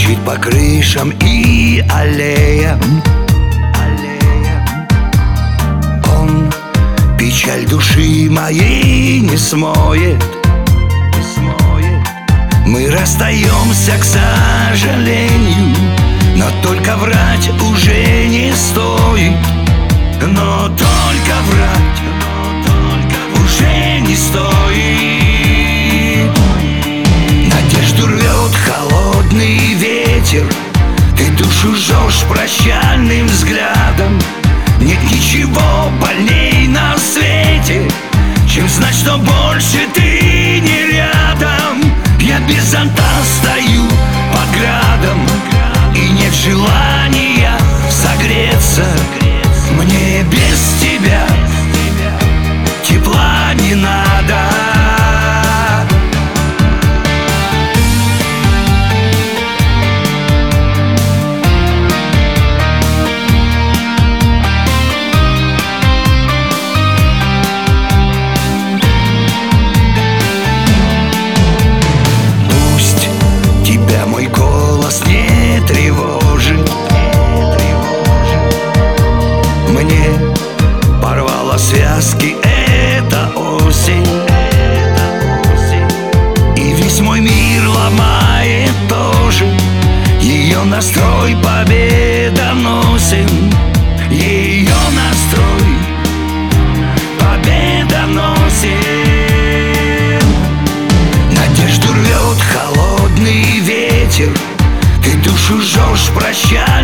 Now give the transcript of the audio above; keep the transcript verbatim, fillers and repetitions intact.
Стучит по крышам и аллеям, он печаль души моей не смоет. Мы расстаемся, к сожалению, но только врать уже не стоит. Но только врать уже не стоит. Надежду рвет холодный ветер, ты душу жжешь прощальным взглядом. Нет ничего больней на свете, чем знать, что больше ты не рядом. Я без зонта стою под градом, и нет желания согреться. Мне без тебя тепла не надо. Пусть тебя мой голос не тревожит. Мне порвала связки эта осень, и весь мой мир ломает тоже. Ее настрой победоносен, ее настрой победоносен. Надежду рвет холодный ветер, ты душу жжешь прощай.